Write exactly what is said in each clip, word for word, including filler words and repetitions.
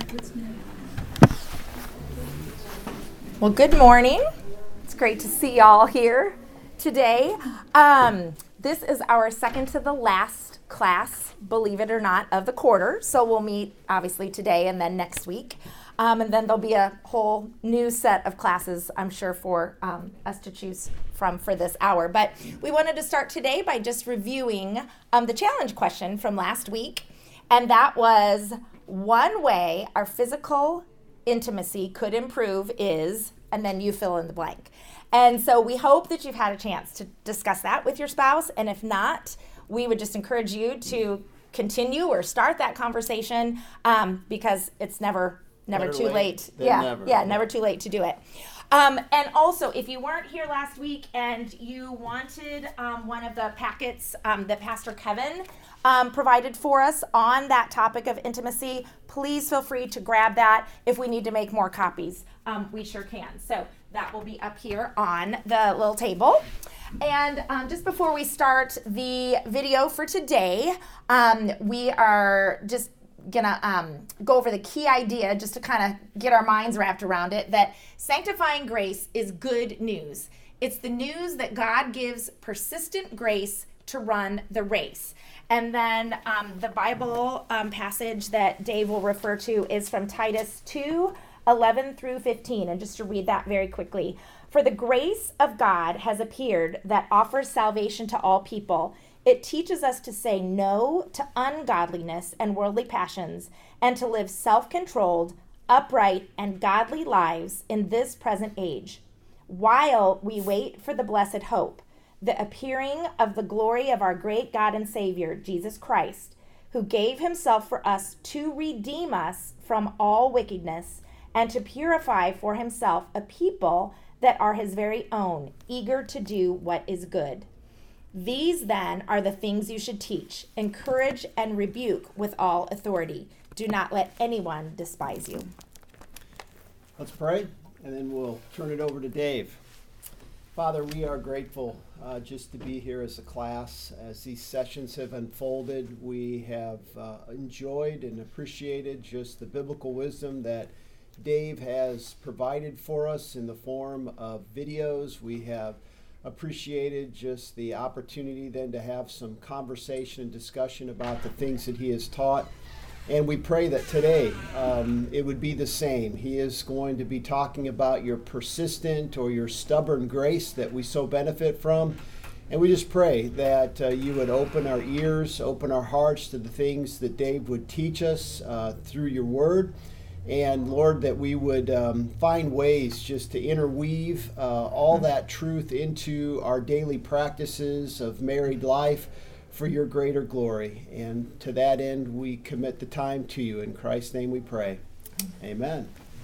Well, good morning. It's great to see y'all here today. Um, this is our second to the last class, believe it or not, of the quarter. So we'll meet obviously today and then next week. Um, and then there'll be a whole new set of classes, I'm sure, for um, us to choose from for this hour. But we wanted to start today by just reviewing um, the challenge question from last week. And that was, one way our physical intimacy could improve is, and then you fill in the blank. And so we hope that you've had a chance to discuss that with your spouse. And if not, we would just encourage you to continue or start that conversation um, because it's never never Better too late. late than Yeah, never. yeah, never too late to do it. Um, and also, if you weren't here last week and you wanted um, one of the packets um, that Pastor Kevin um, provided for us on that topic of intimacy, please feel free to grab that. If we need to make more copies, um, we sure can. So that will be up here on the little table. And um, just before we start the video for today, um, we are just gonna um, go over the key idea just to kind of get our minds wrapped around it, that sanctifying grace is good news. It's the news that God gives persistent grace to run the race. And then um, the Bible um, passage that Dave will refer to is from Titus two, eleven through fifteen. And just to read that very quickly. For the grace of God has appeared that offers salvation to all people. It teaches us to say no to ungodliness and worldly passions and to live self-controlled, upright, and godly lives in this present age, while we wait for the blessed hope, the appearing of the glory of our great God and Savior, Jesus Christ, who gave himself for us to redeem us from all wickedness and to purify for himself a people that are his very own, eager to do what is good. These, then, are the things you should teach, encourage, and rebuke with all authority. Do not let anyone despise you. Let's pray, and then we'll turn it over to Dave. Father, we are grateful uh, just to be here as a class. As these sessions have unfolded, we have uh, enjoyed and appreciated just the biblical wisdom that Dave has provided for us in the form of videos. We have appreciated just the opportunity then to have some conversation and discussion about the things that he has taught. And we pray that today um, it would be the same. He is going to be talking about your persistent or your stubborn grace that we so benefit from. And we just pray that uh, you would open our ears, open our hearts to the things that Dave would teach us uh, through your word. And Lord, that we would um, find ways just to interweave uh, all that truth into our daily practices of married life for your greater glory. And to that end, we commit the time to you. In Christ's name we pray. Amen.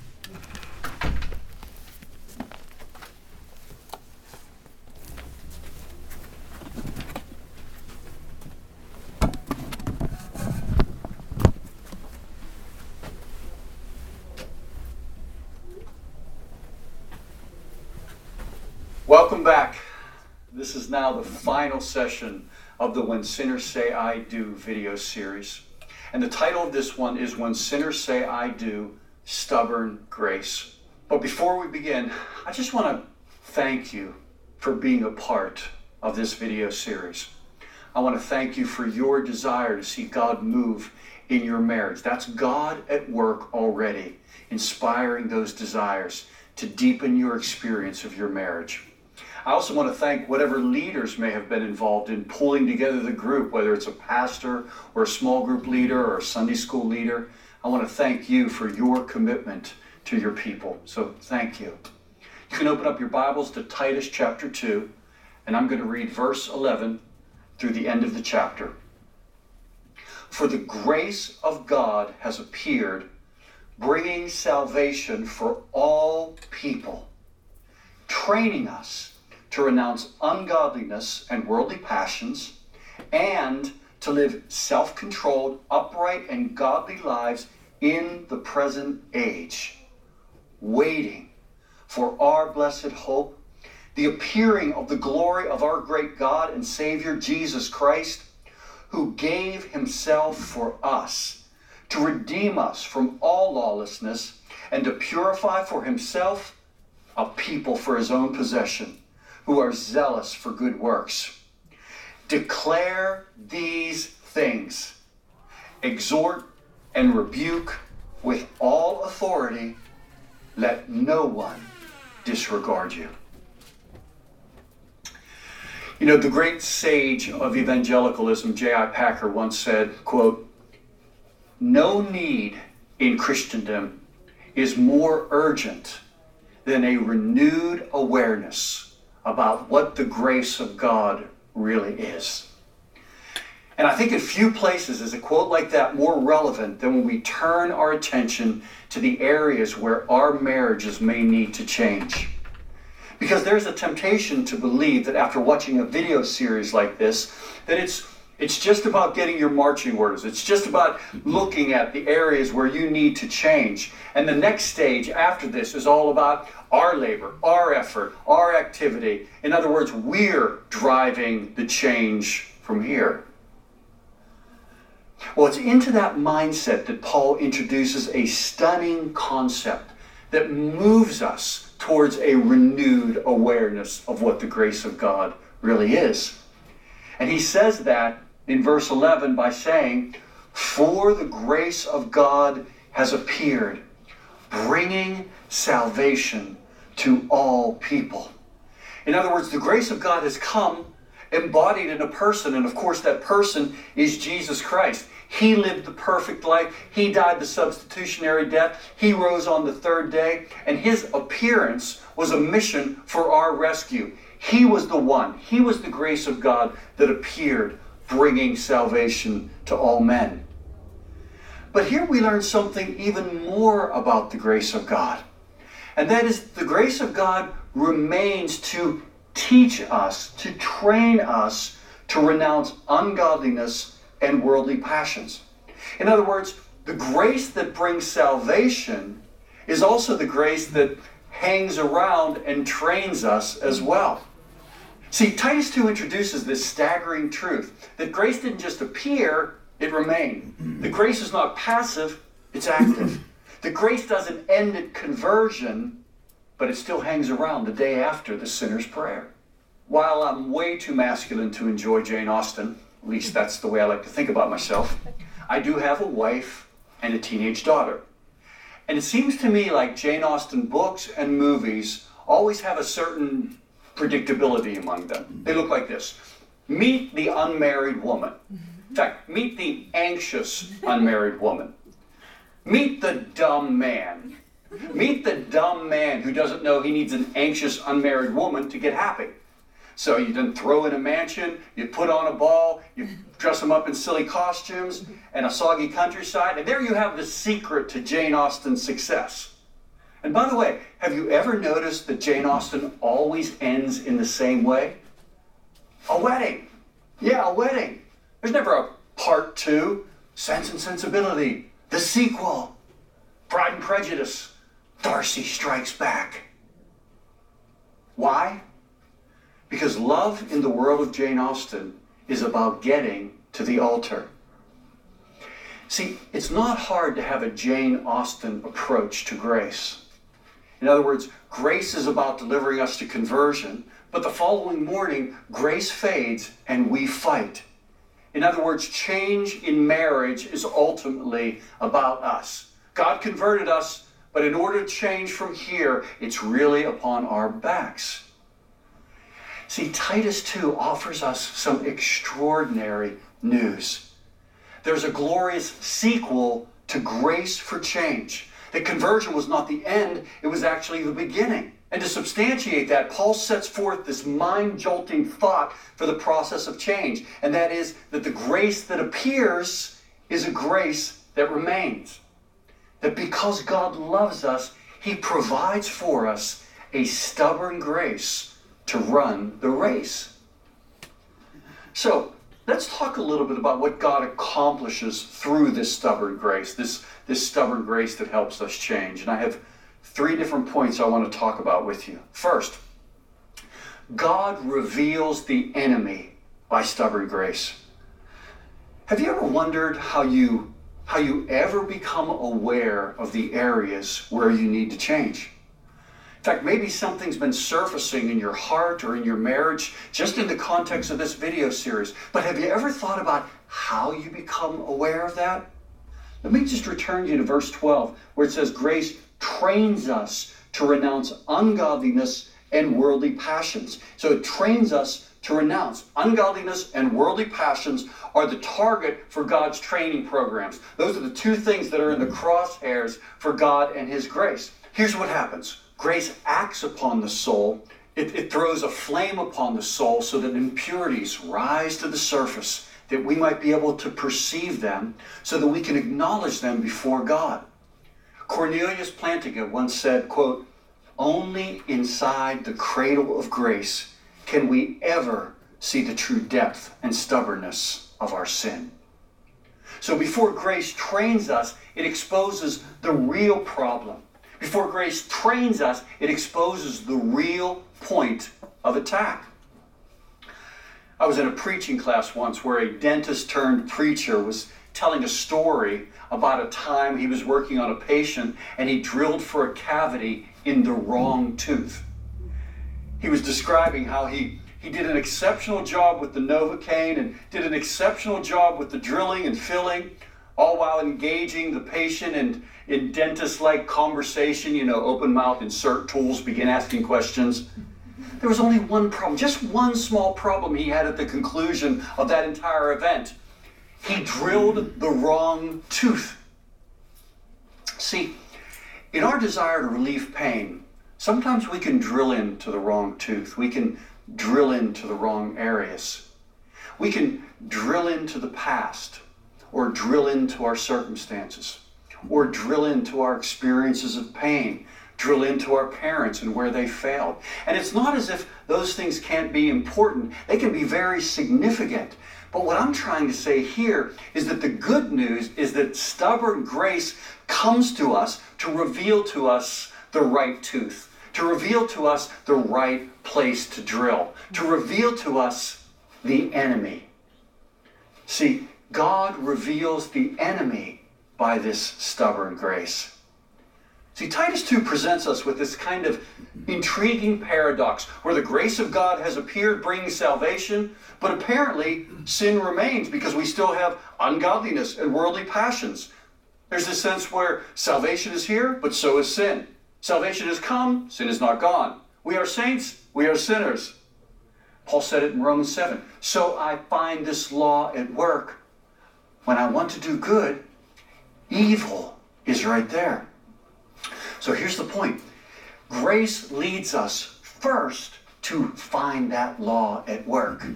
Welcome back. This is now the final session of the When Sinners Say I Do video series. And the title of this one is When Sinners Say I Do, Stubborn Grace. But before we begin, I just want to thank you for being a part of this video series. I want to thank you for your desire to see God move in your marriage. That's God at work already, inspiring those desires to deepen your experience of your marriage. I also want to thank whatever leaders may have been involved in pulling together the group, whether it's a pastor or a small group leader or a Sunday school leader. I want to thank you for your commitment to your people. So thank you. You can open up your Bibles to Titus chapter two, and I'm going to read verse eleven through the end of the chapter. For the grace of God has appeared, bringing salvation for all people, training us to renounce ungodliness and worldly passions, and to live self-controlled, upright, and godly lives in the present age, waiting for our blessed hope, the appearing of the glory of our great God and Savior, Jesus Christ, who gave himself for us to redeem us from all lawlessness, and to purify for himself a people for his own possession, who are zealous for good works. Declare these things, exhort and rebuke with all authority. Let no one disregard you. You know, the great sage of evangelicalism, J I Packer, once said, quote, "No need in Christendom is more urgent than a renewed awareness about what the grace of God really is." And I think in few places is a quote like that more relevant than when we turn our attention to the areas where our marriages may need to change. Because there's a temptation to believe that after watching a video series like this, that it's it's just about getting your marching orders. It's just about looking at the areas where you need to change. And the next stage after this is all about our labor, our effort, our activity. In other words, we're driving the change from here. Well, it's into that mindset that Paul introduces a stunning concept that moves us towards a renewed awareness of what the grace of God really is. And he says that in verse eleven by saying, "For the grace of God has appeared, bringing salvation to all people." In other words, the grace of God has come embodied in a person, and of course that person is Jesus Christ. He lived the perfect life. He died the substitutionary death. He rose on the third day, and his appearance was a mission for our rescue. He was the one. He was the grace of God that appeared, bringing salvation to all men. But here we learn something even more about the grace of God, and that is the grace of God remains to teach us, to train us to renounce ungodliness and worldly passions. In other words, the grace that brings salvation is also the grace that hangs around and trains us as well. See, Titus two introduces this staggering truth that grace didn't just appear, it remained. The grace is not passive, it's active. The grace doesn't end at conversion, but it still hangs around the day after the sinner's prayer. While I'm way too masculine to enjoy Jane Austen, at least that's the way I like to think about myself, I do have a wife and a teenage daughter. And it seems to me like Jane Austen books and movies always have a certain predictability among them. They look like this. Meet the unmarried woman. In fact, meet the anxious unmarried woman. Meet the dumb man. Meet the dumb man who doesn't know he needs an anxious unmarried woman to get happy. So you then throw in a mansion, you put on a ball, you dress them up in silly costumes and a soggy countryside, and there you have the secret to Jane Austen's success. And by the way, have you ever noticed that Jane Austen always ends in the same way? A wedding. Yeah, a wedding. There's never a part two, Sense and Sensibility, the sequel, Pride and Prejudice, Darcy Strikes Back. Why? Because love in the world of Jane Austen is about getting to the altar. See, it's not hard to have a Jane Austen approach to grace. In other words, grace is about delivering us to conversion, but the following morning, grace fades and we fight. In other words, change in marriage is ultimately about us. God converted us, but in order to change from here, it's really upon our backs. See, Titus two offers us some extraordinary news. There's a glorious sequel to Grace for Change. That conversion was not the end, it was actually the beginning. And to substantiate that, Paul sets forth this mind-jolting thought for the process of change, and that is that the grace that appears is a grace that remains. That because God loves us, he provides for us a stubborn grace to run the race. So, let's talk a little bit about what God accomplishes through this stubborn grace, this, this stubborn grace that helps us change. And I have three different points I want to talk about with you. First, God reveals the enemy by stubborn grace. Have you ever wondered how you how you ever become aware of the areas where you need to change. In fact, maybe something's been surfacing in your heart or in your marriage just in the context of this video series. But have you ever thought about how you become aware of that? Let me just return you to verse twelve, where it says, grace trains us to renounce ungodliness and worldly passions. So it trains us to renounce. Ungodliness and worldly passions are the target for God's training programs. Those are the two things that are in the crosshairs for God and his grace. Here's what happens. Grace acts upon the soul. It, it throws a flame upon the soul so that impurities rise to the surface, that we might be able to perceive them, so that we can acknowledge them before God. Cornelius Plantinga once said, quote, only inside the cradle of grace can we ever see the true depth and stubbornness of our sin. So before grace trains us, it exposes the real problem. Before grace trains us, it exposes the real point of attack. I was in a preaching class once where a dentist turned preacher was telling a story about a time he was working on a patient and he drilled for a cavity in the wrong tooth. He was describing how he, he did an exceptional job with the Novocaine and did an exceptional job with the drilling and filling, all while engaging the patient in, in dentist-like conversation, you know, open mouth, insert tools, begin asking questions. There was only one problem, just one small problem he had at the conclusion of that entire event. He drilled the wrong tooth. See, in our desire to relieve pain, sometimes we can drill into the wrong tooth. We can drill into the wrong areas. We can drill into the past, or drill into our circumstances, or drill into our experiences of pain, drill into our parents and where they failed. And it's not as if those things can't be important. They can be very significant. But what I'm trying to say here is that the good news is that stubborn grace comes to us to reveal to us the right tooth, to reveal to us the right place to drill, to reveal to us the enemy. See, God reveals the enemy by this stubborn grace. See, Titus two presents us with this kind of intriguing paradox where the grace of God has appeared bringing salvation, but apparently sin remains because we still have ungodliness and worldly passions. There's this sense where salvation is here, but so is sin. Salvation has come, sin is not gone. We are saints, we are sinners. Paul said it in Romans seven. So I find this law at work. When I want to do good, evil is right there. So here's the point. Grace leads us first to find that law at work.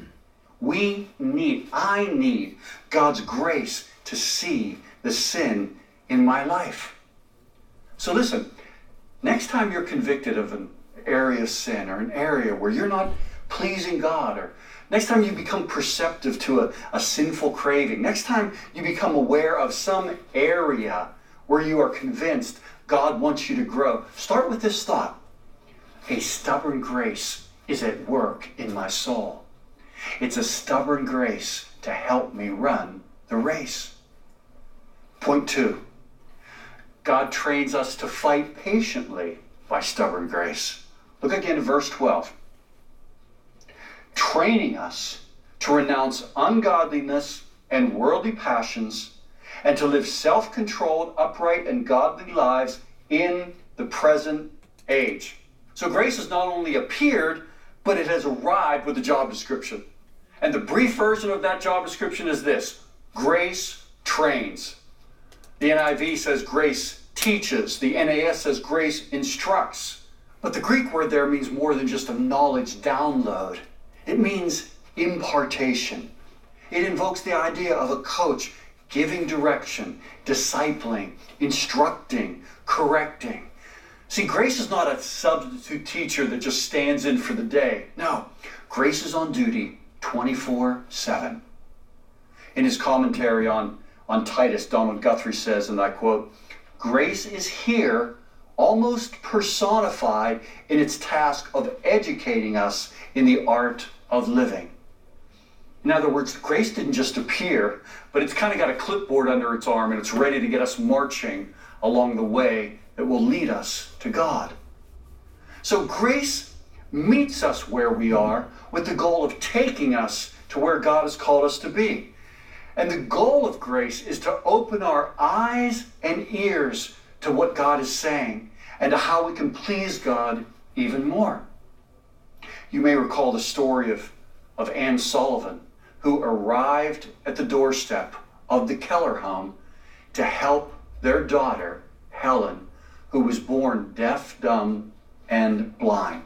We need, I need God's grace to see the sin in my life. So listen, next time you're convicted of an area of sin or an area where you're not pleasing God, or next time you become perceptive to a, a sinful craving, next time you become aware of some area where you are convinced God wants you to grow, start with this thought. A stubborn grace is at work in my soul. It's a stubborn grace to help me run the race. Point two. God trains us to fight patiently by stubborn grace. Look again at verse twelve. Training us to renounce ungodliness and worldly passions, and to live self-controlled, upright, and godly lives in the present age. So grace has not only appeared, but it has arrived with a job description. And the brief version of that job description is this: grace trains. The N I V says grace teaches. The N A S says grace instructs. But the Greek word there means more than just a knowledge download. It means impartation. It invokes the idea of a coach giving direction, discipling, instructing, correcting. See, grace is not a substitute teacher that just stands in for the day. No, grace is on duty twenty-four seven. In his commentary on, on Titus, Donald Guthrie says, and I quote, grace is here almost personified in its task of educating us in the art of living. In other words, grace didn't just appear, but it's kind of got a clipboard under its arm and it's ready to get us marching along the way that will lead us to God. So grace meets us where we are with the goal of taking us to where God has called us to be. And the goal of grace is to open our eyes and ears to what God is saying and to how we can please God even more. You may recall the story of, of Anne Sullivan, who arrived at the doorstep of the Keller home to help their daughter, Helen, who was born deaf, dumb, and blind.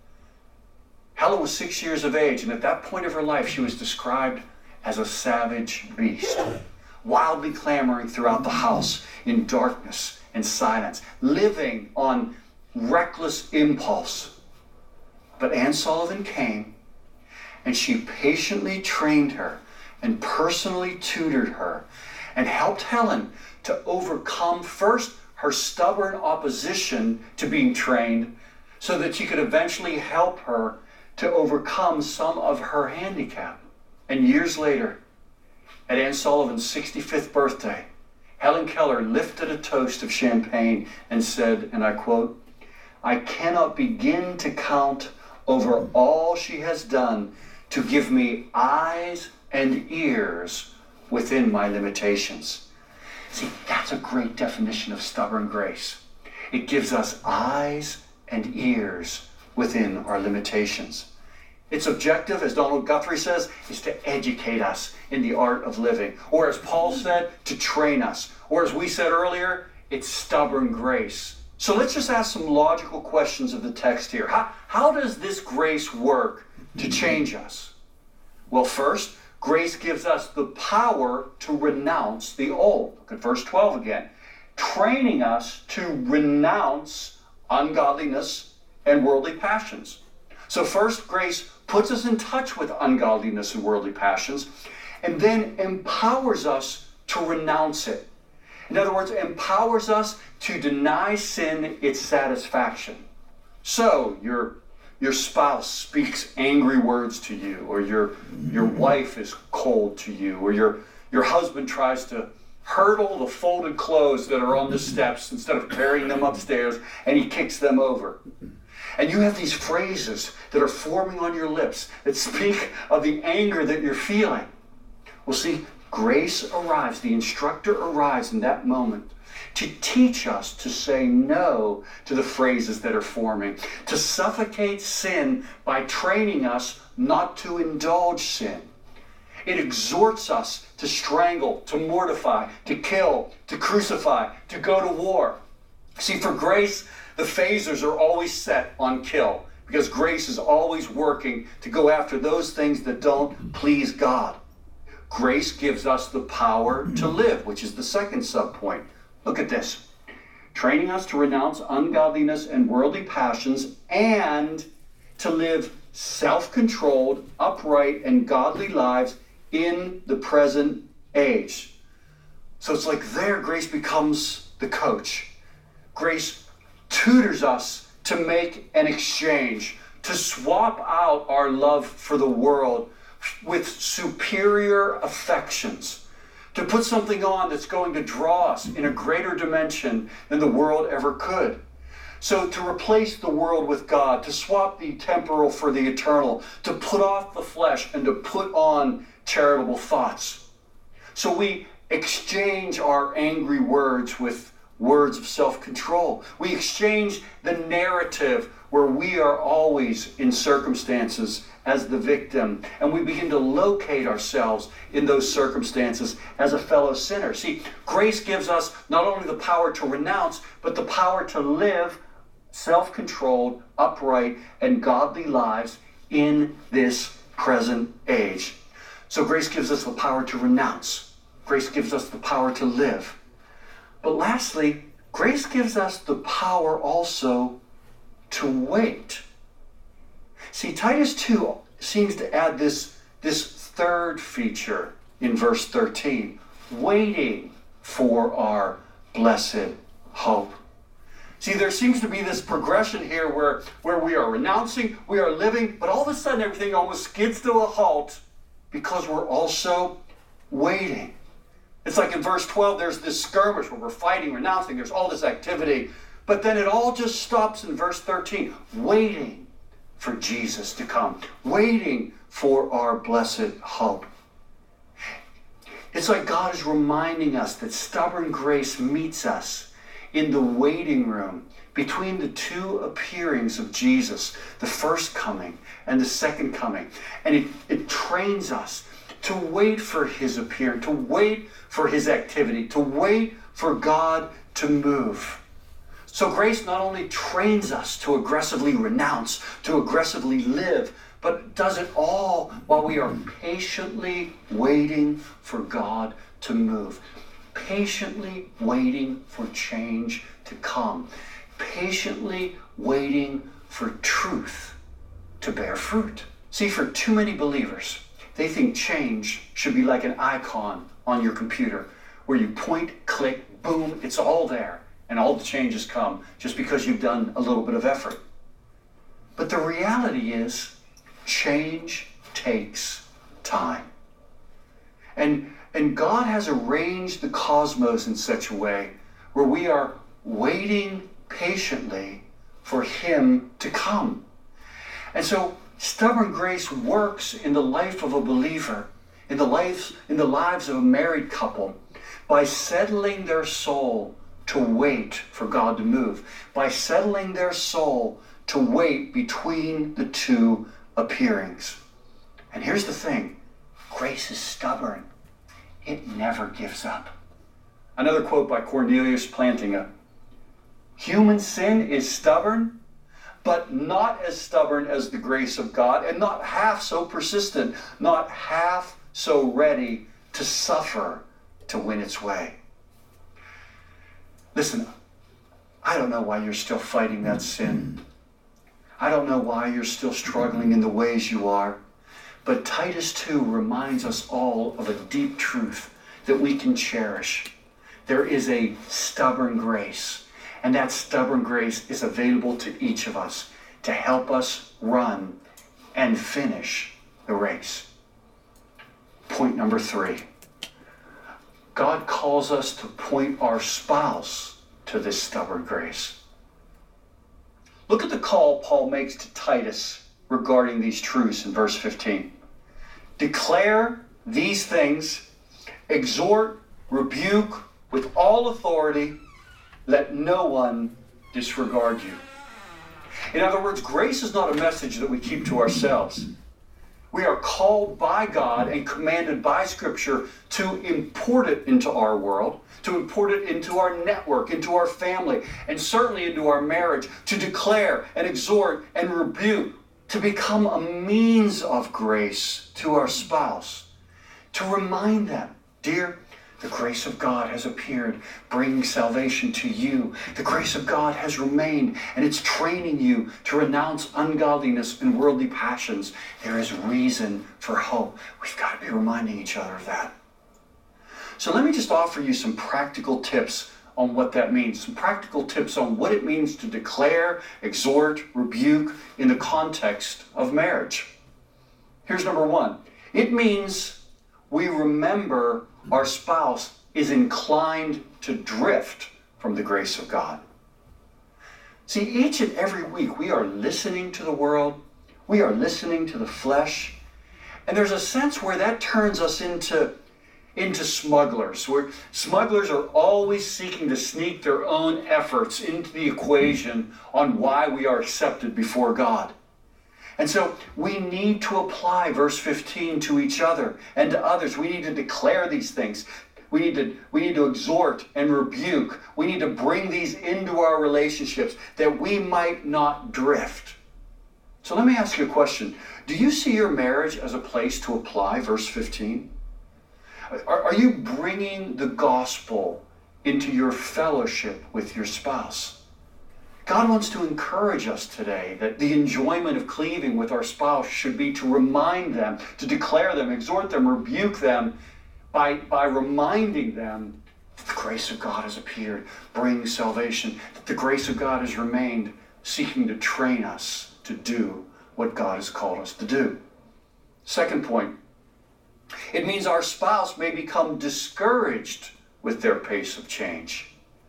Helen was six years of age, and at that point of her life, she was described as a savage beast, wildly clamoring throughout the house in darkness and silence, living on reckless impulse. But Anne Sullivan came, and she patiently trained her and personally tutored her and helped Helen to overcome first her stubborn opposition to being trained so that she could eventually help her to overcome some of her handicap. And years later, at Anne Sullivan's sixty-fifth birthday, Helen Keller lifted a toast of champagne and said, and I quote, "I cannot begin to count over all she has done to give me eyes and ears within my limitations." See, that's a great definition of stubborn grace. It gives us eyes and ears within our limitations. Its objective, as Donald Guthrie says, is to educate us in the art of living. Or as Paul said, to train us. Or as we said earlier, it's stubborn grace. So let's just ask some logical questions of the text here. How, how does this grace work to change us? Well, first, grace gives us the power to renounce the old. Look at verse twelve again. Training us to renounce ungodliness and worldly passions. So first, grace puts us in touch with ungodliness and worldly passions, and then empowers us to renounce it. In other words, empowers us to deny sin its satisfaction. So your your spouse speaks angry words to you, or your your wife is cold to you, or your your husband tries to hurdle the folded clothes that are on the steps instead of carrying them upstairs, and he kicks them over. And you have these phrases that are forming on your lips that speak of the anger that you're feeling. Well, see, grace arrives, the instructor arrives in that moment to teach us to say no to the phrases that are forming, to suffocate sin by training us not to indulge sin. It exhorts us to strangle, to mortify, to kill, to crucify, to go to war. See, for grace, the phasers are always set on kill, because grace is always working to go after those things that don't please God. Grace gives us the power to live, which is the second subpoint. Look at this. Training us to renounce ungodliness and worldly passions and to live self-controlled, upright, and godly lives in the present age. So it's like there, grace becomes the coach. Grace tutors us to make an exchange, to swap out our love for the world with superior affections, to put something on that's going to draw us in a greater dimension than the world ever could. So to replace the world with God, to swap the temporal for the eternal, to put off the flesh and to put on charitable thoughts. So we exchange our angry words with words of self-control. We exchange the narrative where we are always in circumstances as the victim, and we begin to locate ourselves in those circumstances as a fellow sinner. See, grace gives us not only the power to renounce, but the power to live self-controlled, upright, and godly lives in this present age. So grace gives us the power to renounce. Grace gives us the power to live. But lastly, grace gives us the power also to wait. See, Titus two seems to add this, this third feature in verse thirteen, waiting for our blessed hope. See, there seems to be this progression here where, where we are renouncing, we are living, but all of a sudden everything almost skids to a halt, Because we're also waiting. It's like in verse twelve, there's this skirmish where we're fighting, renouncing, there's all this activity. But then it all just stops in verse thirteen, waiting for Jesus to come, waiting for our blessed hope. It's like God is reminding us that stubborn grace meets us in the waiting room between the two appearings of Jesus, the first coming and the second coming. And it, it trains us to wait for his appearing, to wait for his activity, to wait for God to move. So grace not only trains us to aggressively renounce, to aggressively live, but does it all while we are patiently waiting for God to move. Patiently waiting for change to come. Patiently waiting for truth to bear fruit. See, for too many believers, they think change should be like an icon on your computer where you point, click, boom, it's all there, and all the changes come just because you've done a little bit of effort. But the reality is, change takes time. And, and God has arranged the cosmos in such a way where we are waiting patiently for him to come. And so stubborn grace works in the life of a believer, in the lives, in the lives of a married couple, by settling their soul to wait for God to move, by settling their soul to wait between the two appearings. And here's the thing, grace is stubborn. It never gives up. Another quote by Cornelius Plantinga. Human sin is stubborn, but not as stubborn as the grace of God, and not half so persistent, not half so ready to suffer to win its way. Listen, I don't know why you're still fighting that sin. I don't know why you're still struggling in the ways you are. But Titus two reminds us all of a deep truth that we can cherish. There is a stubborn grace, and that stubborn grace is available to each of us to help us run and finish the race. Point number three. God calls us to point our spouse to this stubborn grace. Look at the call Paul makes to Titus regarding these truths in verse fifteen. Declare these things, exhort, rebuke with all authority, let no one disregard you. In other words, grace is not a message that we keep to ourselves. We are called by God and commanded by Scripture to import it into our world, to import it into our network, into our family, and certainly into our marriage, to declare and exhort and rebuke, to become a means of grace to our spouse, to remind them, dear, the grace of God has appeared, bringing salvation to you. The grace of God has remained, and it's training you to renounce ungodliness and worldly passions. There is reason for hope. We've got to be reminding each other of that. So let me just offer you some practical tips on what that means. Some practical tips on what it means to declare, exhort, rebuke in the context of marriage. Here's number one. It means we remember our spouse is inclined to drift from the grace of God. See, each and every week we are listening to the world, we are listening to the flesh, and there's a sense where that turns us into, into smugglers, where smugglers are always seeking to sneak their own efforts into the equation on why we are accepted before God. And so we need to apply verse fifteen to each other and to others. We need to declare these things. We need to, we need to exhort and rebuke. We need to bring these into our relationships that we might not drift. So let me ask you a question. Do you see your marriage as a place to apply verse fifteen? Are, are you bringing the gospel into your fellowship with your spouse? God wants to encourage us today that the enjoyment of cleaving with our spouse should be to remind them, to declare them, exhort them, rebuke them by, by reminding them that the grace of God has appeared, bringing salvation, that the grace of God has remained, seeking to train us to do what God has called us to do. Second point, It means our spouse may become discouraged with their pace of change.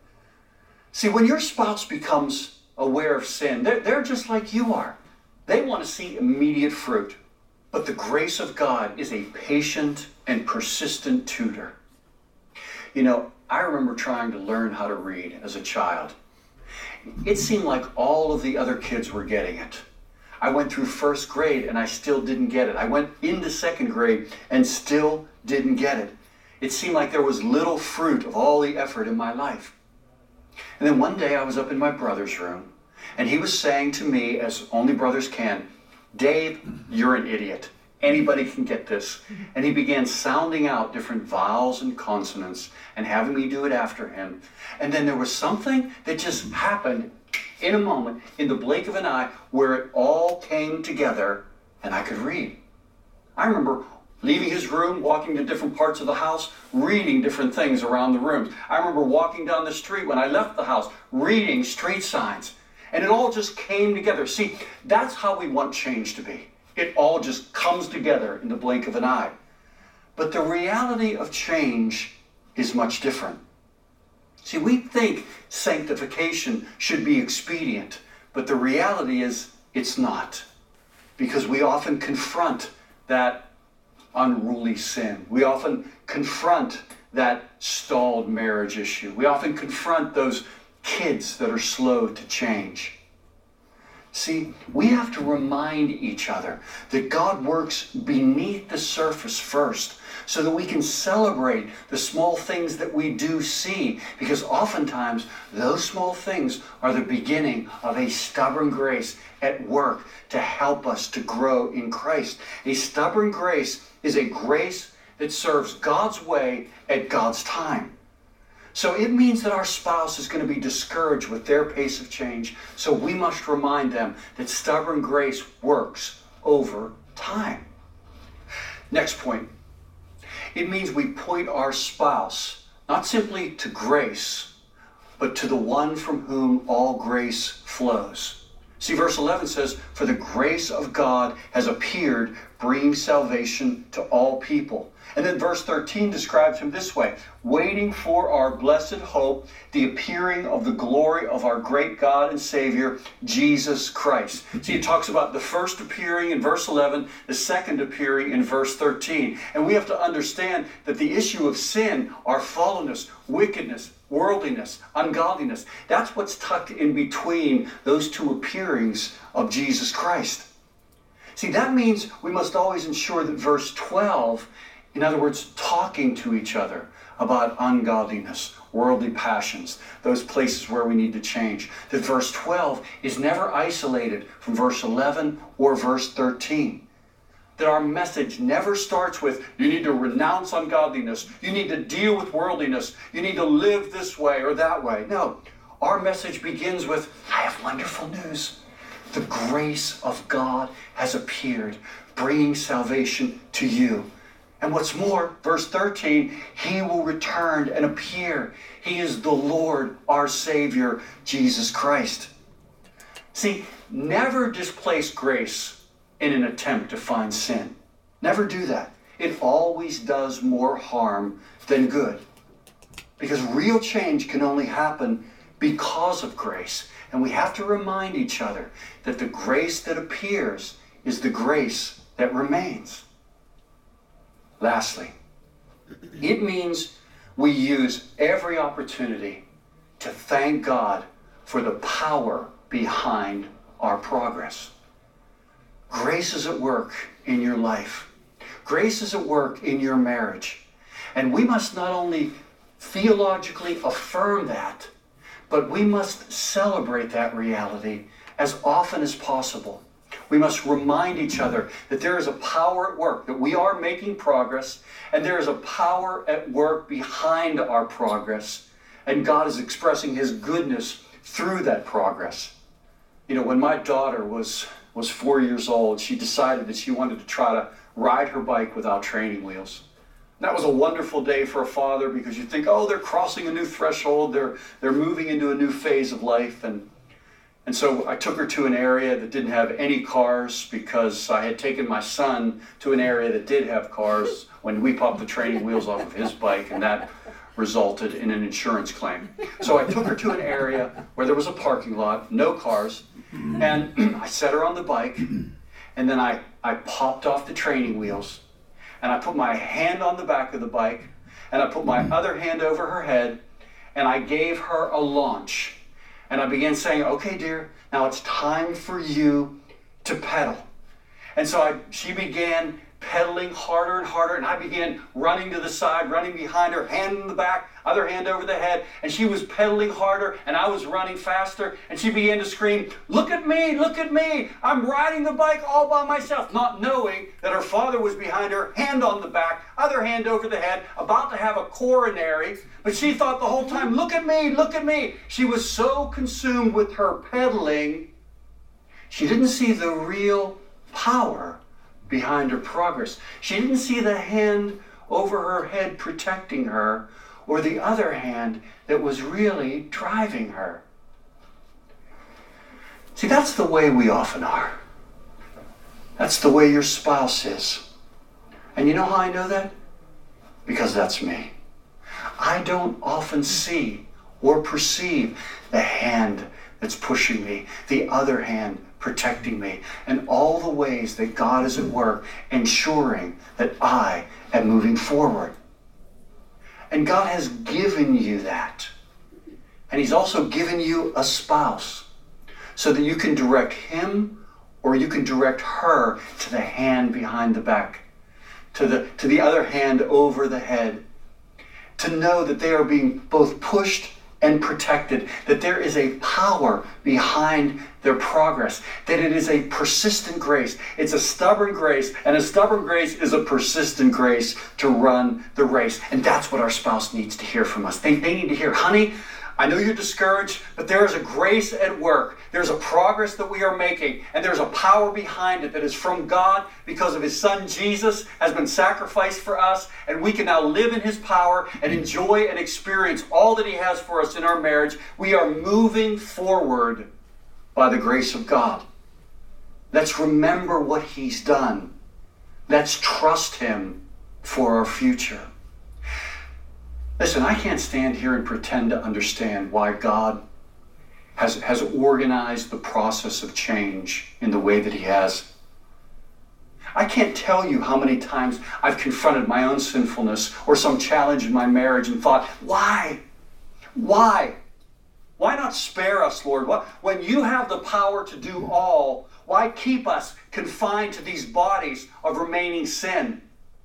See, when your spouse becomes aware of sin, they're, they're just like you are. They want to see immediate fruit. But the grace of God is a patient and persistent tutor. You know, I remember trying to learn how to read as a child. It seemed like all of the other kids were getting it. I went through first grade and I still didn't get it. I went into second grade and still didn't get it. It seemed like there was little fruit of all the effort in my life. And then one day I was up in my brother's room and he was saying to me, as only brothers can, "Dave, you're an idiot. Anybody can get this." And he began sounding out different vowels and consonants and having me do it after him. And then there was something that just happened in a moment, in the blink of an eye, where it all came together and I could read. I remember leaving his room, walking to different parts of the house, reading different things around the rooms. I remember walking down the street when I left the house, reading street signs. And it all just came together. See, that's how we want change to be. It all just comes together in the blink of an eye. But the reality of change is much different. See, we think sanctification should be expedient, but the reality is it's not. Because we often confront that unruly sin. We often confront that stalled marriage issue. We often confront those kids that are slow to change. See, we have to remind each other that God works beneath the surface first so that we can celebrate the small things that we do see, because oftentimes those small things are the beginning of a stubborn grace at work to help us to grow in Christ. A stubborn grace is a grace that serves God's way at God's time. So it means that our spouse is going to be discouraged with their pace of change. So we must remind them that stubborn grace works over time. Next point. It means we point our spouse not simply to grace, but to the one from whom all grace flows. See, verse eleven says, "For the grace of God has appeared, bringing salvation to all people." And then verse thirteen describes him this way: "Waiting for our blessed hope, the appearing of the glory of our great God and Savior, Jesus Christ." See, it talks about the first appearing in verse eleven, the second appearing in verse thirteen. And we have to understand that the issue of sin, our fallenness, wickedness, worldliness, ungodliness, that's what's tucked in between those two appearings of Jesus Christ. See, that means we must always ensure that verse twelve, in other words, talking to each other about ungodliness, worldly passions, those places where we need to change, that verse twelve is never isolated from verse eleven or verse thirteen. That our message never starts with, you need to renounce ungodliness, you need to deal with worldliness, you need to live this way or that way. No, our message begins with, I have wonderful news. The grace of God has appeared, bringing salvation to you. And what's more, verse thirteen, he will return and appear. He is the Lord, our Savior, Jesus Christ. See, never displace grace in an attempt to find sin. Never do that. It always does more harm than good. Because real change can only happen because of grace. And we have to remind each other that the grace that appears is the grace that remains. Lastly, it means we use every opportunity to thank God for the power behind our progress. Grace is at work in your life. Grace is at work in your marriage. And we must not only theologically affirm that, but we must celebrate that reality as often as possible. We must remind each other that there is a power at work, that we are making progress, and there is a power at work behind our progress, and God is expressing His goodness through that progress. You know, when my daughter was, was four years old, she decided that she wanted to try to ride her bike without training wheels. That was a wonderful day for a father, because you think, oh, they're crossing a new threshold, they're, they're moving into a new phase of life, and And so I took her to an area that didn't have any cars because I had taken my son to an area that did have cars when we popped the training wheels off of his bike, and that resulted in an insurance claim. So I took her to an area where there was a parking lot, no cars, and I set her on the bike, and then I, I popped off the training wheels, and I put my hand on the back of the bike, and I put my other hand over her head, and I gave her a launch. And I began saying, okay, dear, now it's time for you to pedal. And so I, she began pedaling harder and harder, and I began running to the side, running behind her, hand in the back, other hand over the head, and she was pedaling harder, and I was running faster, and she began to scream, look at me, look at me, I'm riding the bike all by myself, not knowing that her father was behind her, hand on the back, other hand over the head, about to have a coronary, but she thought the whole time, look at me, look at me. She was so consumed with her pedaling, she didn't see the real power behind her progress. She didn't see the hand over her head protecting her, or the other hand that was really driving her. See, that's the way we often are. That's the way your spouse is. And you know how I know that? Because that's me. I don't often see or perceive the hand that's pushing me, the other hand protecting me, and all the ways that God is at work ensuring that I am moving forward. And God has given you that. And He's also given you a spouse so that you can direct him or you can direct her to the hand behind the back, to the, to the other hand over the head, to know that they are being both pushed and protected, that there is a power behind their progress, that it is a persistent grace. It's a stubborn grace, and a stubborn grace is a persistent grace to run the race. And that's what our spouse needs to hear from us. They, they need to hear, honey, I know you're discouraged, but there is a grace at work. There's a progress that we are making, and there's a power behind it that is from God because of His Son Jesus has been sacrificed for us, and we can now live in His power and enjoy and experience all that He has for us in our marriage. We are moving forward by the grace of God. Let's remember what He's done. Let's trust Him for our future. Listen, I can't stand here and pretend to understand why God has, has organized the process of change in the way that He has. I can't tell you how many times I've confronted my own sinfulness or some challenge in my marriage and thought, why? Why? Why not spare us, Lord? When you have the power to do all, why keep us confined to these bodies of remaining sin?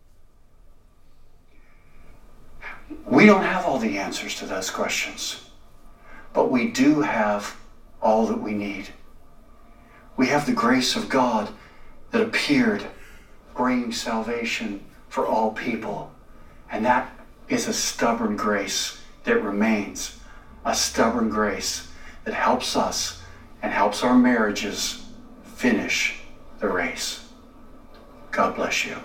We don't have all the answers to those questions, but we do have all that we need. We have the grace of God that appeared, bringing salvation for all people. And that is a stubborn grace that remains, a stubborn grace that helps us and helps our marriages finish the race. God bless you.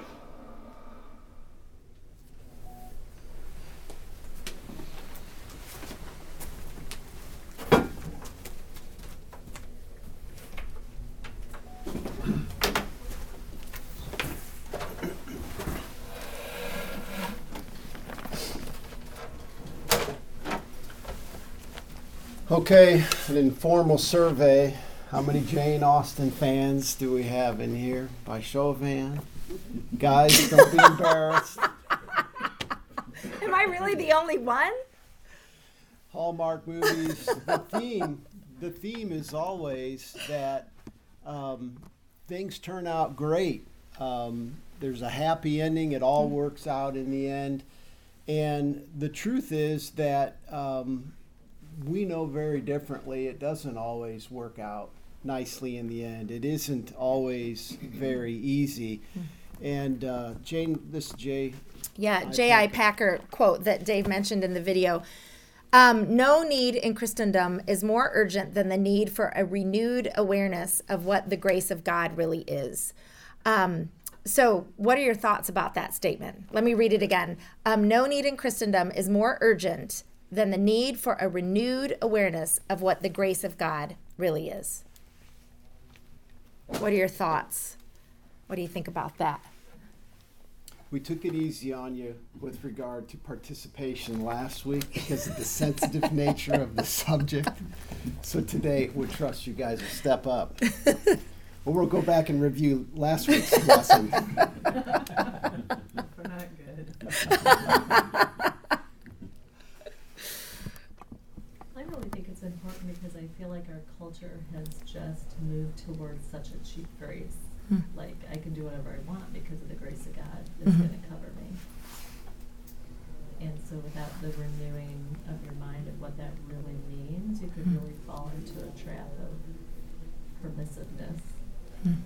Okay, an informal survey. How many Jane Austen fans do we have in here? By show of hand. Guys, don't be embarrassed. Am I really the only one? Hallmark movies. The theme, the theme is always that um, things turn out great. Um, there's a happy ending. It all works out in the end. And the truth is that um, we know very differently. It doesn't always work out nicely in the end. It isn't always very easy. And uh, Jane, this Jay. Yeah, J I Packer quote that Dave mentioned in the video. Um, no need in Christendom is more urgent than the need for a renewed awareness of what the grace of God really is. Um, so what are your thoughts about that statement? Let me read it again. Um, no need in Christendom is more urgent than the need for a renewed awareness of what the grace of God really is. What are your thoughts? What do you think about that? We took it easy on you with regard to participation last week because of the sensitive nature of the subject. So today, we trust you guys will step up. Well, we'll go back and review last week's lesson. We're not good. I really think it's important because I feel like our culture has just moved towards such a cheap grace. Hmm. Like, I can do whatever I want because of the grace of God is Mhm. going to cover me. And so without the renewing of your mind of what that really means, you could Hmm. really fall into a trap of permissiveness. Hmm.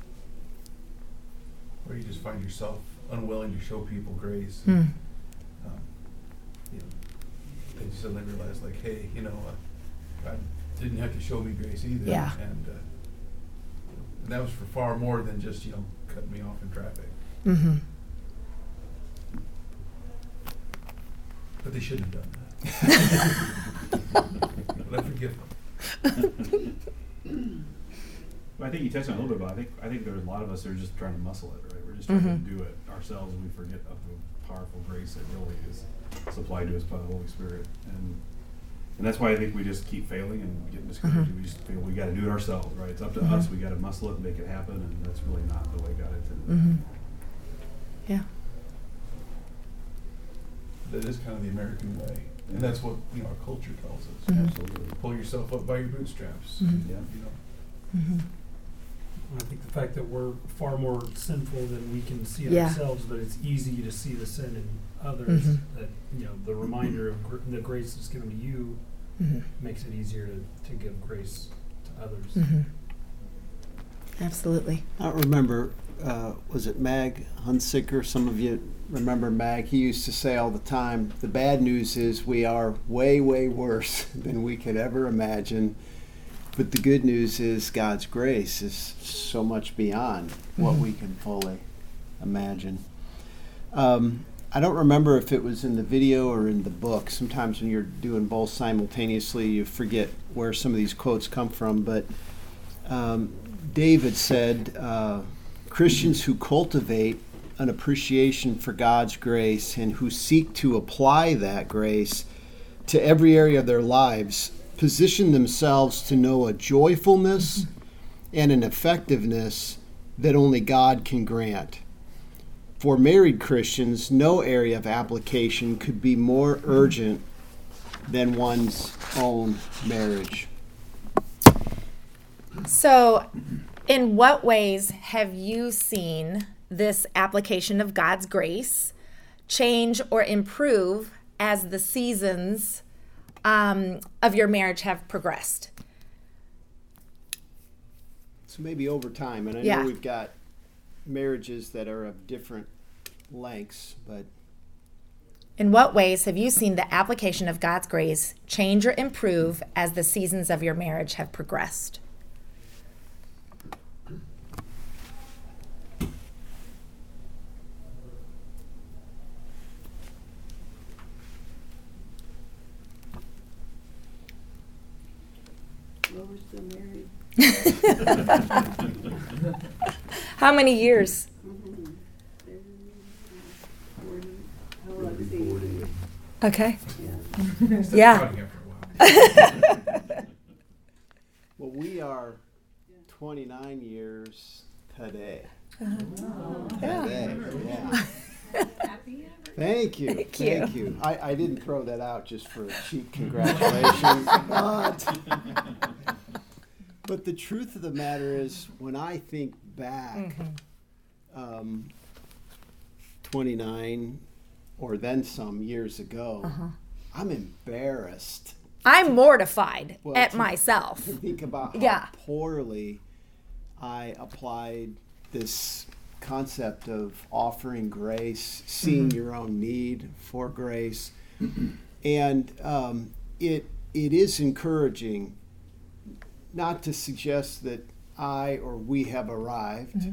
Or you just find yourself unwilling to show people grace. Hmm. Um, you know, they suddenly realize, like, hey, you know, uh, God didn't have to show me grace either. Yeah. And, uh, and that was for far more than just, you know, cutting me off in traffic. Mm-hmm. But they shouldn't have done that. But I forgive them. Well, I think you touched on it a little bit, but I think I think there's a lot of us that are just trying to muscle it, right? We're just trying Mhm. to do it ourselves, and we forget of the powerful grace that really is supplied to us by the Holy Spirit, and and that's why I think we just keep failing and getting discouraged. Mhm. We just feel we got to do it ourselves, right? It's up to Mhm. us. We got to muscle it and make it happen, and that's really not the way God intended it. Mm-hmm. Yeah. That is kind of the American way. And that's what, you know, our culture tells us. Mhm. Absolutely. Pull yourself up by your bootstraps. Mhm. Yeah. You know. Mm-hmm. I think the fact that we're far more sinful than we can see in Yeah. ourselves, but it's easy to see the sin in others. Mhm. That, you know, the reminder of gr- the grace that's given to you Mm-hmm. makes it easier to, to give grace to others. Mm-hmm. Absolutely. I don't remember, uh, was it Mag Hunsicker? Some of you remember Mag. He used to say all the time, the bad news is we are way, way worse than we could ever imagine. But the good news is God's grace is so much beyond what Mhm. we can fully imagine. Um, I don't remember if it was in the video or in the book. Sometimes when you're doing both simultaneously, you forget where some of these quotes come from. But um, David said, uh, Christians who cultivate an appreciation for God's grace and who seek to apply that grace to every area of their lives position themselves to know a joyfulness and an effectiveness that only God can grant. For married Christians, no area of application could be more urgent than one's own marriage. So, in what ways have you seen this application of God's grace change or improve as the seasons um, of your marriage have progressed? So maybe over time, and I Yeah. know we've got marriages that are of different lengths, but In what ways have you seen the application of God's grace change or improve as the seasons of your marriage have progressed? Well, we're still married. How many years? Mhm. Forty. How old is he? Okay. Yeah. Stop Yeah. fighting after a while. well, we are twenty-nine years today. Yeah. Today, yeah. Happy Thank you, Thank thank you. you. I, I didn't throw that out just for a cheap congratulations, but but the truth of the matter is, when I think back, um, twenty-nine or then some years ago, Uh-huh. I'm embarrassed I'm mortified Well, at to- myself. to think about how Yeah. poorly I applied this concept of offering grace, seeing Mhm. your own need for grace, and um, it it is encouraging. Not to suggest that I or we have arrived, Mhm.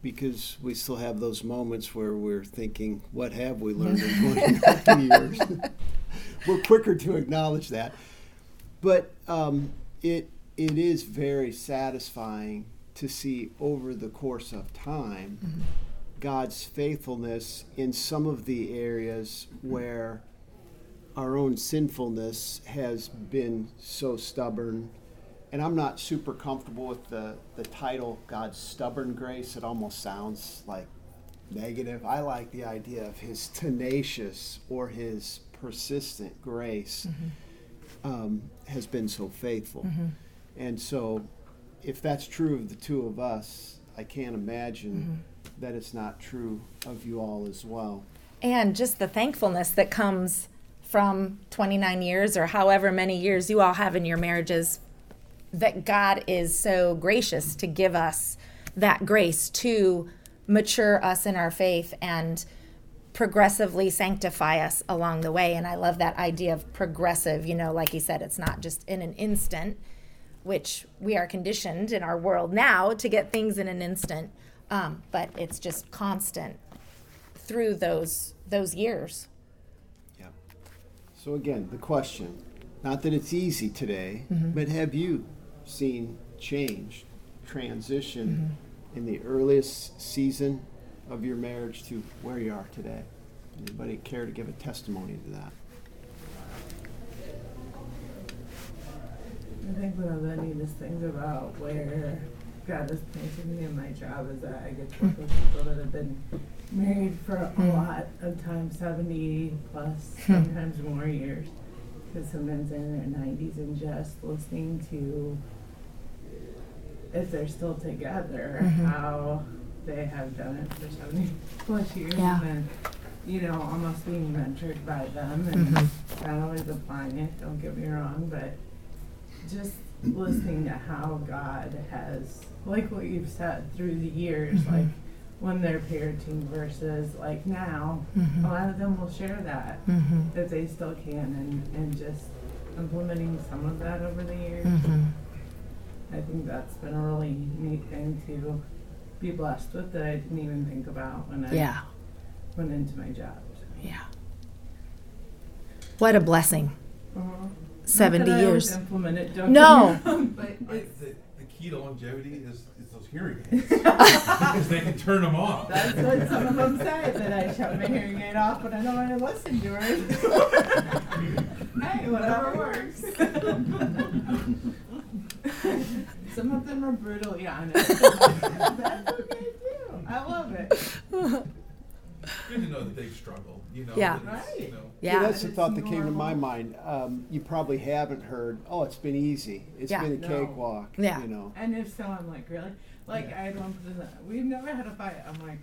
because we still have those moments where we're thinking, what have we learned in twenty-nine years? We're quicker to acknowledge that. But um, it it is very satisfying to see over the course of time mm-hmm. God's faithfulness in some of the areas where our own sinfulness has been so stubborn. And I'm not super comfortable with the, the title, God's stubborn grace. It almost sounds like negative. I like the idea of his tenacious or his persistent grace mm-hmm. um, has been so faithful. Mm-hmm. And so if that's true of the two of us, I can't imagine mm-hmm. that it's not true of you all as well. And just the thankfulness that comes from twenty-nine years or however many years you all have in your marriages, that God is so gracious to give us that grace to mature us in our faith and progressively sanctify us along the way. And I love that idea of progressive, you know, like he said, it's not just in an instant, which we are conditioned in our world now to get things in an instant, um, but it's just constant through those those years. Yeah. So again, the question, not that it's easy today, mm-hmm. but have you seen change, transition mm-hmm. in the earliest season of your marriage to where you are today? Anybody care to give a testimony to that? I think one of the neatest things about where God has planted me in my job is that I get to work with people that have been married for a mm. lot of time, seventy plus, sometimes more years, because sometimes they're in their nineties, and just listening to, if they're still together, mm-hmm. how they have done it for seventy plus years, yeah. and then, you know, almost being mentored by them, and mm-hmm. not always applying it, don't get me wrong, but just listening to how God has, like what you've said, through the years, mm-hmm. like when they're parenting versus like now, mm-hmm. a lot of them will share that, mm-hmm. that they still can, and, and just implementing some of that over the years. Mm-hmm. I think that's been a really neat thing to be blessed with that I didn't even think about when I yeah. went into my job. Yeah. What a blessing. Uh-huh. seventy Not that years. I always implement it, don't no. but it's, the, the key to longevity is, is those hearing aids. Because they can turn them off. That's what some of them say, that I shut my hearing aid off when I don't want to listen to it. Hey, whatever works. Some of them are brutally honest. That's okay too. I love it. Good to know that they've struggled. You know, yeah. That right. You know. Yeah. yeah, that's the thought that normal. came to my mind. Um, you probably haven't heard, oh, it's been easy. It's yeah. been a No. cakewalk. Yeah. You know. And if so, I'm like, really? Like, yeah. I had one person that, we've never had a fight. I'm like,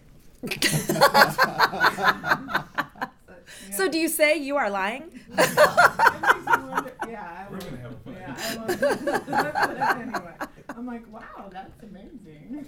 so, so do you say you are lying? It makes you wonder, yeah, I We're will. gonna have a fight. Yeah, I love it. Anyway, I'm like, wow, that's amazing.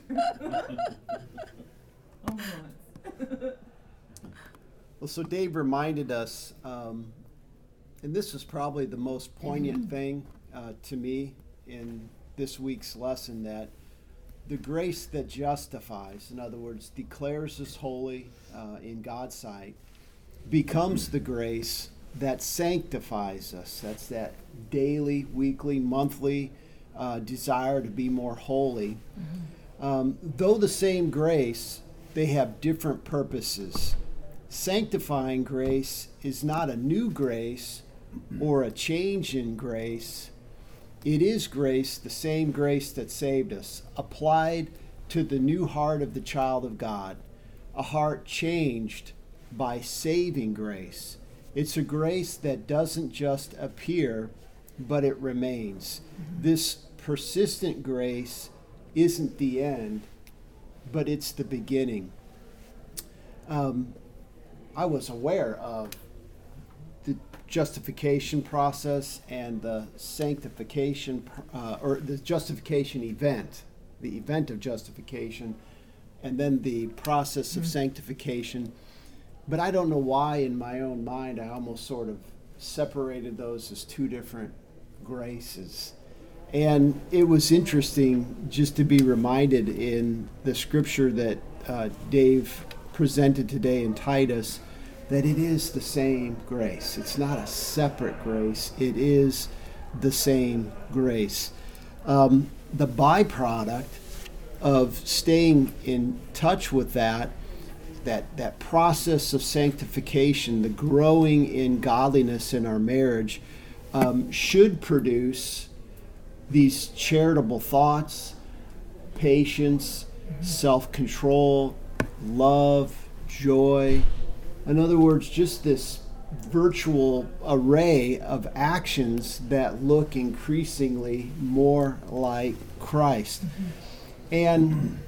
Only once. Well, so Dave reminded us, um, and this was probably the most poignant mm-hmm. thing uh, to me in this week's lesson, that the grace that justifies, in other words, declares us holy uh, in God's sight, becomes the grace that sanctifies us. That's that daily, weekly, monthly uh, desire to be more holy. Mm-hmm. Um, though the same grace, they have different purposes. Sanctifying grace is not a new grace or a change in grace. It is grace, the same grace that saved us, applied to the new heart of the child of God, a heart changed by saving grace. It's a grace that doesn't just appear, but it remains. Mm-hmm. This persistent grace isn't the end, but it's the beginning. Um, I was aware of the justification process and the sanctification, uh, or the justification event, the event of justification, and then the process of mm-hmm. sanctification. But I don't know why in my own mind I almost sort of separated those as two different graces. And it was interesting just to be reminded in the scripture that uh, Dave presented today in Titus, that it is the same grace. It's not a separate grace. It is the same grace. Um, the byproduct of staying in touch with that, that, that process of sanctification, the growing in godliness in our marriage, um, should produce these charitable thoughts, patience, self-control, love, joy. In other words, just this virtual array of actions that look increasingly more like Christ. Mm-hmm. And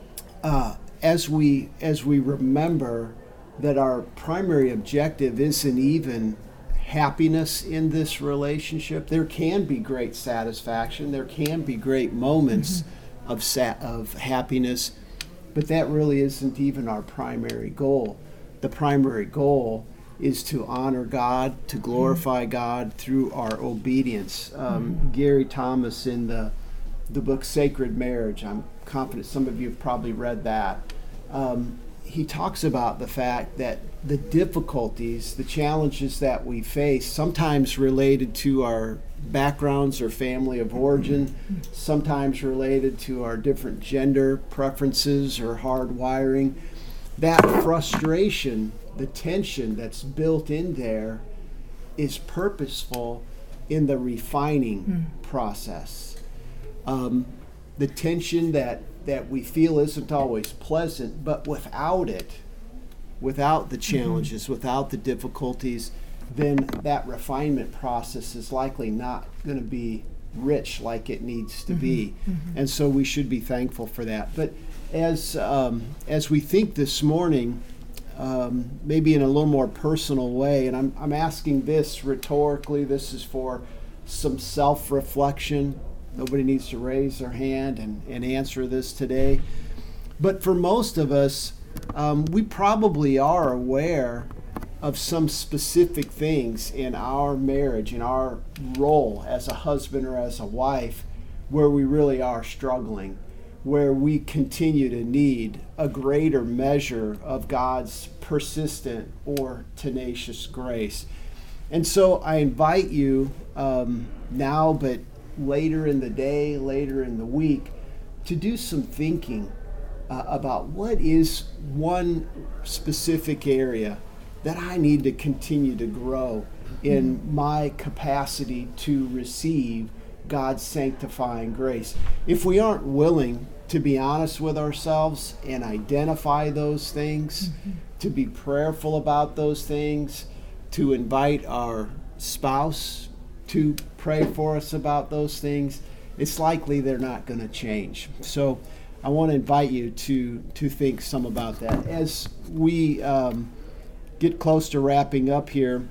uh, as we as we remember that our primary objective isn't even happiness in this relationship, there can be great satisfaction, there can be great moments mm-hmm. of sa- of happiness, but that really isn't even our primary goal. The primary goal is to honor God, to glorify God through our obedience. Um, mm-hmm. Gary Thomas, in the the book Sacred Marriage, I'm confident some of you have probably read that. Um, he talks about the fact that the difficulties, the challenges that we face, sometimes related to our backgrounds or family of origin, sometimes related to our different gender preferences or hard wiring, that frustration, the tension that's built in there is purposeful in the refining mm. process. Um, the tension that, that we feel isn't always pleasant, but without it, without the challenges, mm-hmm. without the difficulties, then that refinement process is likely not going to be rich like it needs to mm-hmm. be. Mm-hmm. And so we should be thankful for that. But as um, as we think this morning, um, maybe in a little more personal way, and I'm I'm asking this rhetorically, this is for some self-reflection. Nobody needs to raise their hand and, and answer this today. But for most of us, um, we probably are aware of some specific things in our marriage, in our role as a husband or as a wife, where we really are struggling, where we continue to need a greater measure of God's persistent or tenacious grace. And so I invite you um, now, but later in the day, later in the week, to do some thinking uh, about what is one specific area that I need to continue to grow in my capacity to receive God's sanctifying grace. If we aren't willing to be honest with ourselves and identify those things, mm-hmm. to be prayerful about those things, to invite our spouse to pray for us about those things, it's likely they're not going to change. So I want to invite you to to think some about that. As we um, get close to wrapping up here,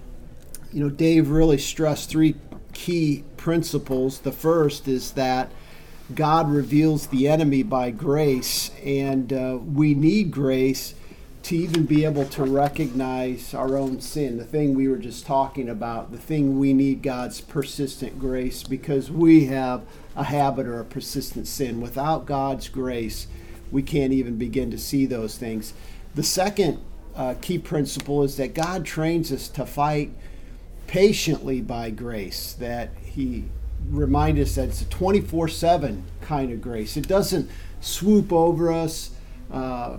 you know, Dave really stressed three key principles. The first is that God reveals the enemy by grace, and uh, we need grace to even be able to recognize our own sin, the thing we were just talking about, the thing we need God's persistent grace, because we have a habit or a persistent sin. Without God's grace, we can't even begin to see those things. The second uh, key principle is that God trains us to fight patiently by grace, that he reminds us that it's a twenty-four seven kind of grace. It doesn't swoop over us, uh,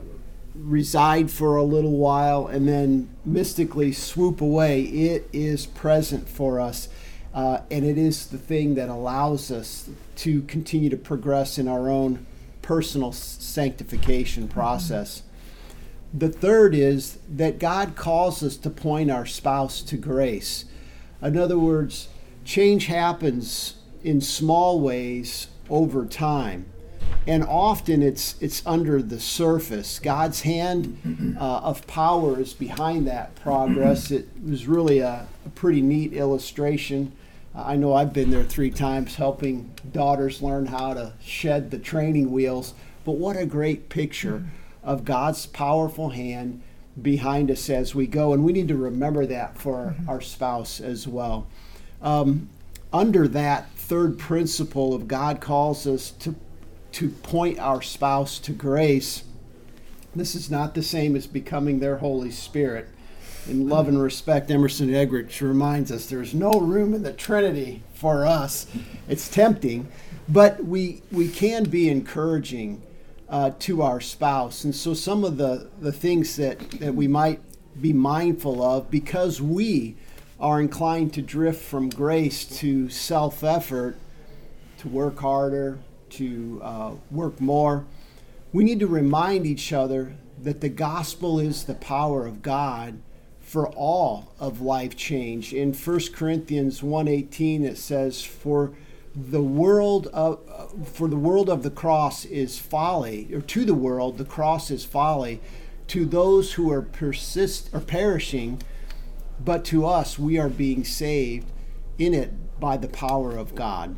reside for a little while, and then mystically swoop away. It is present for us, uh, and it is the thing that allows us to continue to progress in our own personal sanctification process. Mm-hmm. The third is that God calls us to point our spouse to grace. In other words, change happens in small ways over time. And often it's it's under the surface. God's hand uh, of power is behind that progress. It was really a, a pretty neat illustration. Uh, I know I've been there three times helping daughters learn how to shed the training wheels. But what a great picture of God's powerful hand behind us as we go. And we need to remember that for our spouse as well. Um, under that third principle of God calls us to to point our spouse to grace, This is not the same as becoming their Holy Spirit. In Love and Respect, Emerson Eggerichs reminds us there's no room in the Trinity for us. It's tempting, but we we can be encouraging uh, to our spouse. And so some of the, the things that, that we might be mindful of, because we are inclined to drift from grace to self-effort, to work harder, to uh, work more, we need to remind each other that the gospel is the power of God for all of life change. In First Corinthians one eighteen, it says, "For the world of uh, for the world of the cross is folly, or to the world the cross is folly, to those who are persist or perishing, but to us we are being saved in it by the power of God."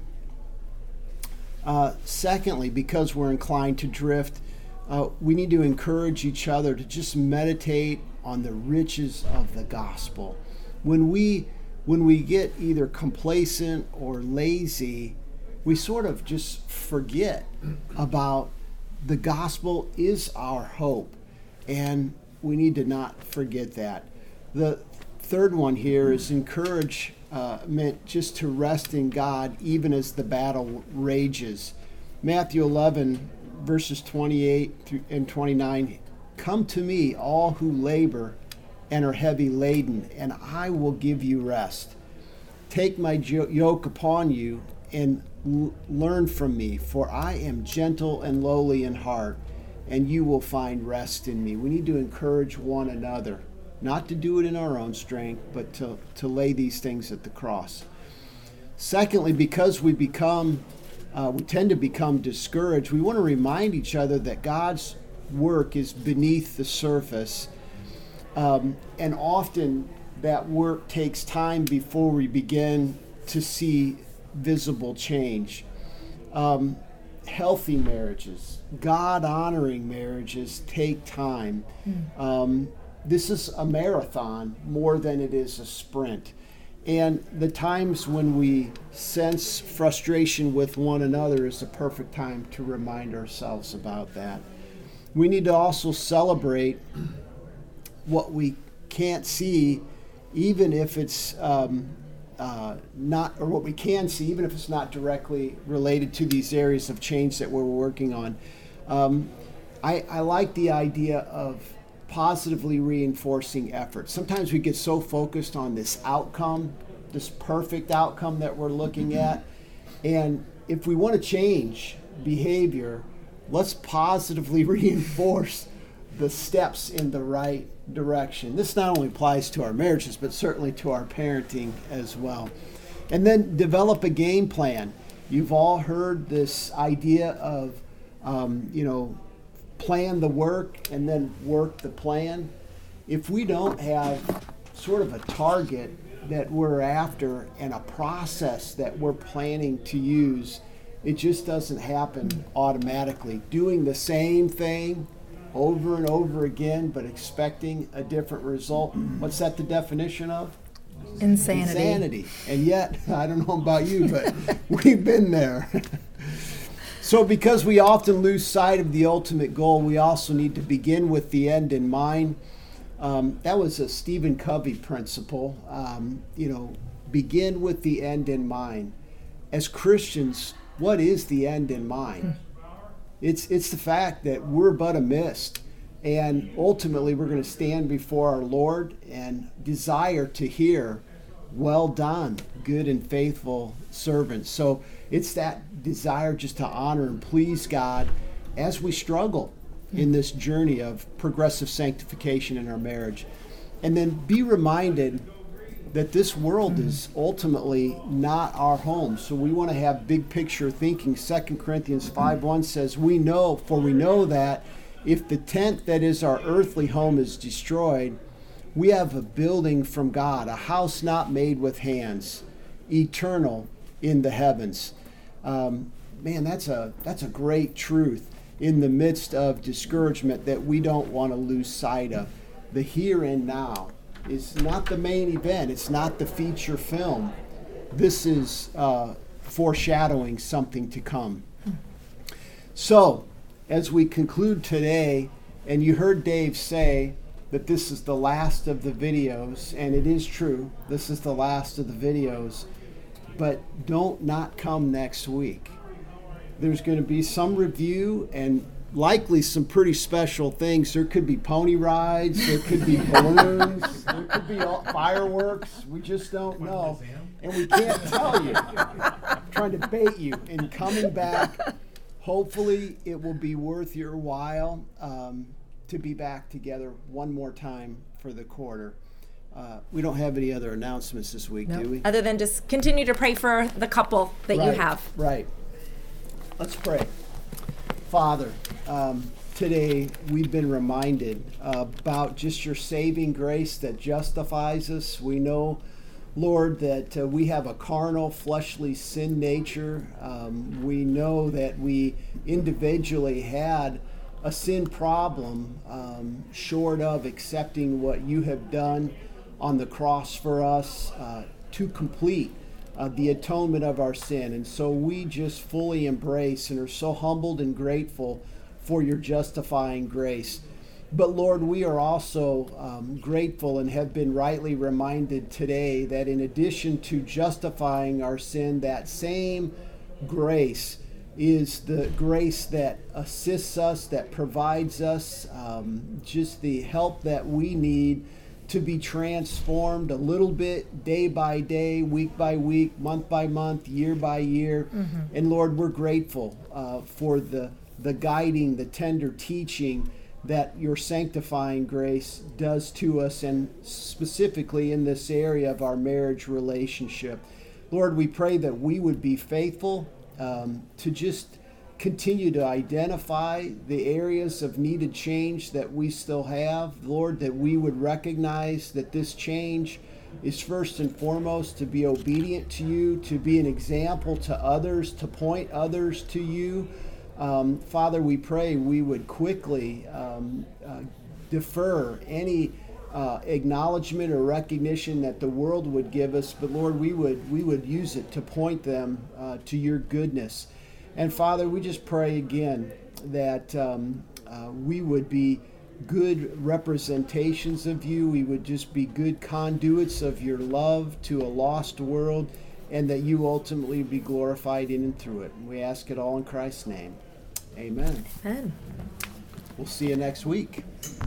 Uh, secondly, because we're inclined to drift, uh, we need to encourage each other to just meditate on the riches of the gospel. When we when we get either complacent or lazy, we sort of just forget about the gospel is our hope, and we need to not forget that. The third one here is encourage uh, meant just to rest in God even as the battle rages. Matthew eleven verses twenty-eight and twenty-nine, "Come to me, all who labor and are heavy laden, and I will give you rest. Take my yoke upon you and l- learn from me, for I am gentle and lowly in heart, and you will find rest in me." We need to encourage one another, not to do it in our own strength, but to, to lay these things at the cross. Secondly, because we become, uh, we tend to become discouraged, we want to remind each other that God's work is beneath the surface, um, and often that work takes time before we begin to see visible change. Um, healthy marriages, God-honoring marriages take time. Mm. Um, this is a marathon more than it is a sprint. And the times when we sense frustration with one another is the perfect time to remind ourselves about that. We need to also celebrate what we can't see, even if it's um, uh, not, or what we can see, even if it's not directly related to these areas of change that we're working on. Um, I, I like the idea of positively reinforcing effort. Sometimes we get so focused on this outcome, this perfect outcome that we're looking at, and if we want to change behavior, let's positively reinforce the steps in the right direction. This not only applies to our marriages, but certainly to our parenting as well. And then develop a game plan. You've all heard this idea of, um, you know, plan the work and then work the plan. If we don't have sort of a target that we're after and a process that we're planning to use, it just doesn't happen automatically. Doing the same thing over and over again, but expecting a different result. What's that the definition of? Insanity. Insanity. And yet, I don't know about you, but we've been there. So because we often lose sight of the ultimate goal, we also need to begin with the end in mind. Um, that was a Stephen Covey principle. Um, you know, begin with the end in mind. As Christians, what is the end in mind? It's it's the fact that we're but a mist, and ultimately we're going to stand before our Lord and desire to hear, "Well done, good and faithful servant." So it's that desire just to honor and please God as we struggle in this journey of progressive sanctification in our marriage. And then be reminded that this world is ultimately not our home. So we want to have big picture thinking. Second Corinthians five one says, "We know, for we know that if the tent that is our earthly home is destroyed, we have a building from God, a house not made with hands, eternal in the heavens." Um, man, that's a that's a great truth in the midst of discouragement that we don't want to lose sight of. The here and now is not the main event. It's not the feature film. This is uh, foreshadowing something to come. So, as we conclude today And you heard Dave say that this is the last of the videos, and it is true. This is the last of the videos. But don't not come next week. There's going to be some review and likely some pretty special things. There could be pony rides, there could be balloons, there could be all, fireworks. We just don't know. And we can't tell you. I'm trying to bait you in coming back. Hopefully it will be worth your while um, to be back together one more time for the quarter. Uh, we don't have any other announcements this week, Nope. do we? Other than just continue to pray for the couple that you Right, have. Right. Let's pray. Father, um, today we've been reminded uh, about just your saving grace that justifies us. We know, Lord, that uh, we have a carnal, fleshly sin nature. Um, we know that we individually had a sin problem um, short of accepting what you have done on the cross for us uh, to complete uh, the atonement of our sin. And so we just fully embrace and are so humbled and grateful for your justifying grace. But Lord, we are also um, grateful and have been rightly reminded today that in addition to justifying our sin, that same grace is the grace that assists us, that provides us um, just the help that we need to be transformed a little bit day by day, week by week, month by month, year by year. Mm-hmm. And Lord, we're grateful uh, for the, the guiding, the tender teaching that your sanctifying grace does to us, and specifically in this area of our marriage relationship. Lord, we pray that we would be faithful um, to just continue to identify the areas of needed change that we still have. Lord, that we would recognize that this change is first and foremost to be obedient to you, to be an example to others, to point others to you. Um, Father, we pray we would quickly um, uh, defer any uh, acknowledgement or recognition that the world would give us, but Lord, we would we would use it to point them uh, to your goodness. And Father, we just pray again that um, uh, we would be good representations of you. We would just be good conduits of your love to a lost world, and that you ultimately be glorified in and through it. And we ask it all in Christ's name. Amen. Amen. We'll see you next week.